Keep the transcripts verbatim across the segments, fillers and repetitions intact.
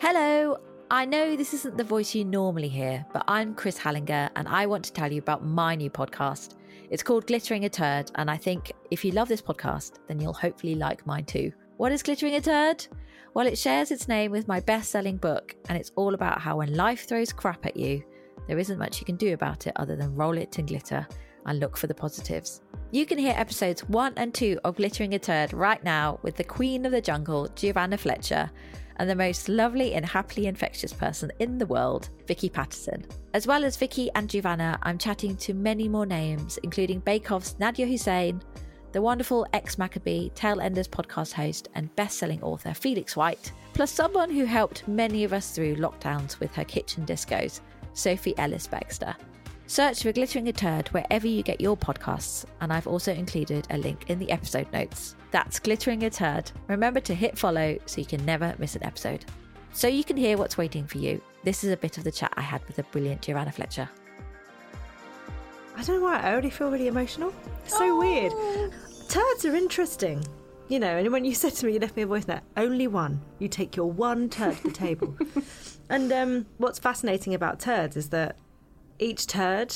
Hello, I know this isn't the voice you normally hear, but I'm Chris Hallinger and I want to tell you about my new podcast. It's called Glittering a Turd, and I think if you love this podcast, then you'll hopefully like mine too. What is Glittering a Turd? Well, it shares its name with my best-selling book, and it's all about how when life throws crap at you, there isn't much you can do about it other than roll it in glitter and look for the positives. You can hear episodes one and two of Glittering a Turd right now with the queen of the jungle, Giovanna Fletcher, and the most lovely and happily infectious person in the world, Vicky Patterson. As well as Vicky and Giovanna, I'm chatting to many more names, including Bake Off's Nadia Hussain, the wonderful ex-Maccabee, Tailenders podcast host and best-selling author Felix White, plus someone who helped many of us through lockdowns with her kitchen discos, Sophie Ellis-Bextor. Search for Glittering a Turd wherever you get your podcasts, and I've also included a link in the episode notes. That's Glittering a Turd. Remember to hit follow so you can never miss an episode. So you can hear what's waiting for you, this is a bit of the chat I had with the brilliant Giovanna Fletcher. I don't know why, I already feel really emotional. It's so oh. weird. Turds are interesting. You know, and when you said to me, you left me a voice note, only one. You take your one turd to the table. And um, what's fascinating about turds is that each turd,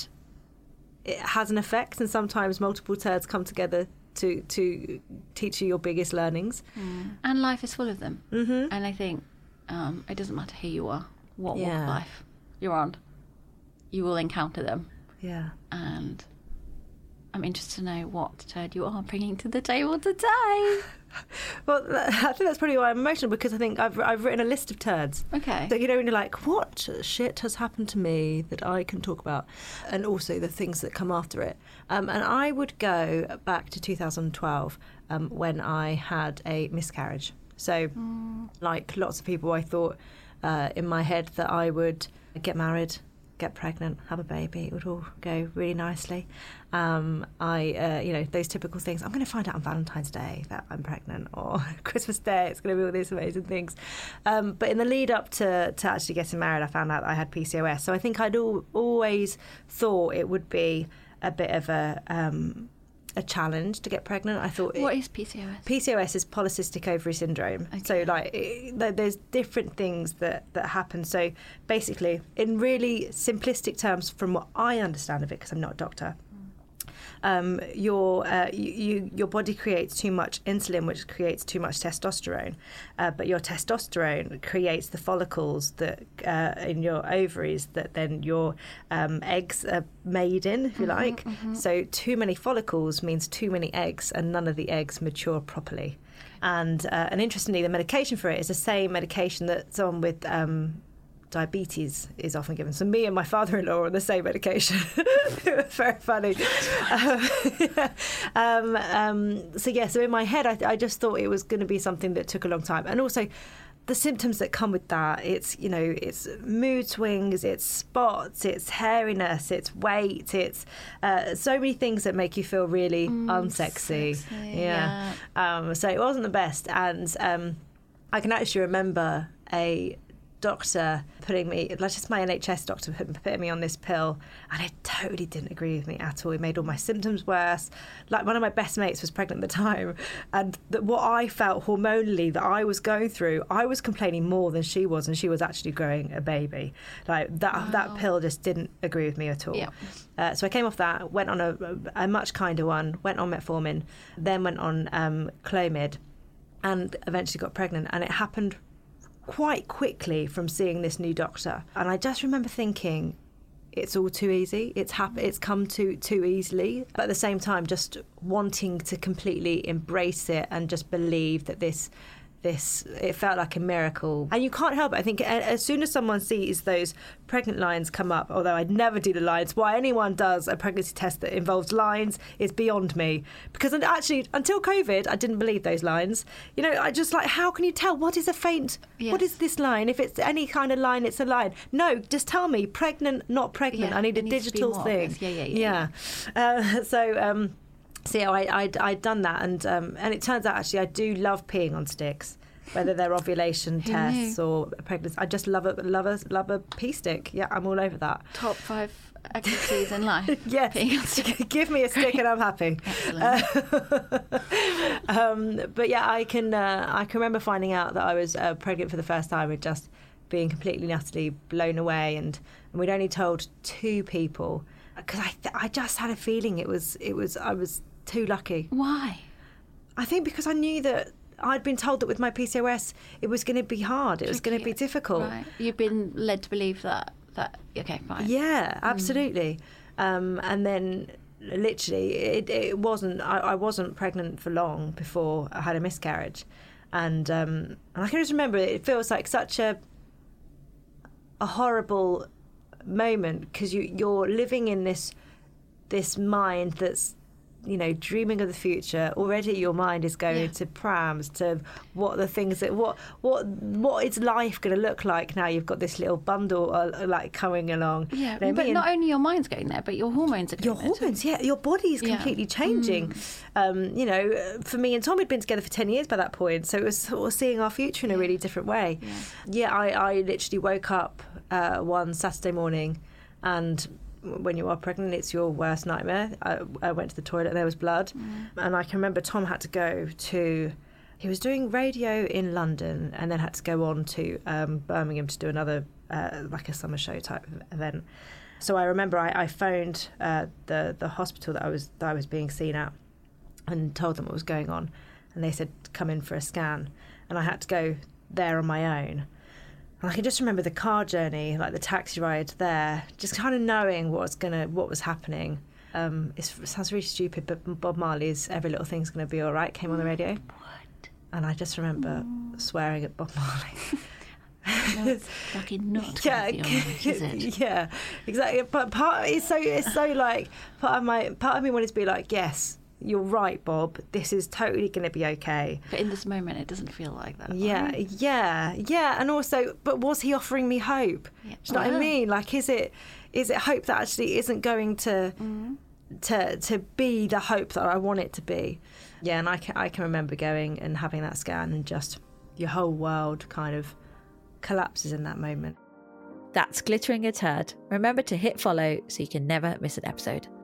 it has an effect, and sometimes multiple turds come together to to teach you your biggest learnings. Mm. And life is full of them. Mm-hmm. And I think um, it doesn't matter who you are, what yeah. walk of life you're on, you will encounter them. Yeah. And I'm interested to know what turd you are bringing to the table today. Well, I think that's probably why I'm emotional, because I think I've I've written a list of turds. Okay. So, you know, when you're like, what shit has happened to me that I can talk about? And also the things that come after it. Um, and I would go back to two thousand twelve um, when I had a miscarriage. So, mm. like lots of people, I thought uh, in my head that I would get married, get pregnant, have a baby. It would all go really nicely. Um, I, uh, you know, those typical things. I'm going to find out on Valentine's Day that I'm pregnant, or Christmas Day, it's going to be all these amazing things. Um, but in the lead up to, to actually getting married, I found out that I had P C O S. So I think I'd al- always thought it would be a bit of a... Um, a challenge to get pregnant. I thought... What it, is P C O S? P C O S is polycystic ovary syndrome. Okay. So, like, it, there's different things that, that happen. So, basically, in really simplistic terms, from what I understand of it, because I'm not a doctor, um, your uh, you, you, your body creates too much insulin, which creates too much testosterone. Uh, but your testosterone creates the follicles that uh, in your ovaries that then your um, eggs are made in, if you mm-hmm, like. Mm-hmm. So too many follicles means too many eggs, and none of the eggs mature properly. And uh, and interestingly, the medication for it is the same medication that someone with um, diabetes is often given. So me and my father-in-law are on the same medication. It was very funny. Um, yeah. um, um, so yeah, so in my head, I, I just thought it was going to be something that took a long time. And also the symptoms that come with that, it's, you know, it's mood swings, it's spots, it's hairiness, it's weight, it's uh, so many things that make you feel really mm, unsexy. Sexy, yeah. yeah. Um, so it wasn't the best. And um, I can actually remember a doctor putting me, like just my N H S doctor putting me on this pill, and it totally didn't agree with me at all. It made all my symptoms worse. Like, one of my best mates was pregnant at the time, and that what I felt hormonally that I was going through, I was complaining more than she was, and she was actually growing a baby. Like that wow. that pill just didn't agree with me at all. Yeah. Uh, so I came off that, went on a, a much kinder one, went on metformin, then went on um, Clomid, and eventually got pregnant. And it happened quite quickly from seeing this new doctor. And I just remember thinking, it's all too easy. It's hap- It's come too too easily. But at the same time, just wanting to completely embrace it and just believe that this... This, it felt like a miracle. And you can't help it. I think as soon as someone sees those pregnant lines come up, although I'd never do the lines, why anyone does a pregnancy test that involves lines is beyond me. Because actually, until COVID, I didn't believe those lines. You know, I just like, how can you tell what is a faint, yes. what is this line? If it's any kind of line, it's a line. No, just tell me, pregnant, not pregnant. Yeah, I need a digital thing. Yeah, yeah, yeah. yeah. Uh, so, um, So yeah, I, I'd, I'd done that, and um, and it turns out actually I do love peeing on sticks, whether they're ovulation tests or pregnancy. I just love a love a love a pee stick. Yeah, I'm all over that. Top five activities in life. Yes, peeing on stick. Give me a stick and I'm happy. Excellent. Uh, um, but yeah, I can uh, I can remember finding out that I was uh, pregnant for the first time and just being completely and utterly blown away, and, and we'd only told two people because I th- I just had a feeling it was it was I was too lucky. Why? I think because I knew that I'd been told that with my P C O S it was going to be hard, it was going to be difficult. Right. You've been led to believe that that okay, fine. Yeah, absolutely. Mm. Um, and then literally it, it wasn't I, I wasn't pregnant for long before I had a miscarriage, and um, and I can just remember it feels like such a a horrible moment because you you're living in this this mind that's, you know, dreaming of the future. Already your mind is going yeah. to prams, to what the things that what what what is life going to look like now you've got this little bundle uh, like coming along. Yeah, you know but I mean? not only your mind's going there, but your hormones are going your there hormones. too. Yeah, your body is Yeah. completely changing. Mm. Um, you know, for me and Tom, we'd been together for ten years by that point, so it was sort of seeing our future in a really different way. Yeah, yeah I, I literally woke up uh, one Saturday morning, and when you are pregnant, it's your worst nightmare. I, I went to the toilet, there was blood. Mm. And I can remember Tom had to go to, he was doing radio in London and then had to go on to um, Birmingham to do another, uh, like a summer show type of event. So I remember I, I phoned uh, the, the hospital that I was that I was being seen at and told them what was going on. And they said, come in for a scan. And I had to go there on my own. And I can just remember the car journey, like the taxi ride there, just kind of knowing what was gonna, what was happening. Um, it's, it sounds really stupid, but Bob Marley's "Every Little Thing's Gonna Be All Right" came on the radio. What? And I just remember mm. swearing at Bob Marley. No, it's fucking not. Yeah, gonna be all right, is it? Yeah, exactly. But part it's so it's so like part of my part of me wanted to be like, yes, you're right, Bob. This is totally going to be okay. But in this moment, it doesn't feel like that. Yeah, right? yeah, yeah. And also, but was he offering me hope? Yeah. Do you know well. what I mean? Like, is it is it hope that actually isn't going to mm. to to be the hope that I want it to be? Yeah, and I can I can remember going and having that scan, and just your whole world kind of collapses in that moment. That's Glittering a Turd. Remember to hit follow so you can never miss an episode.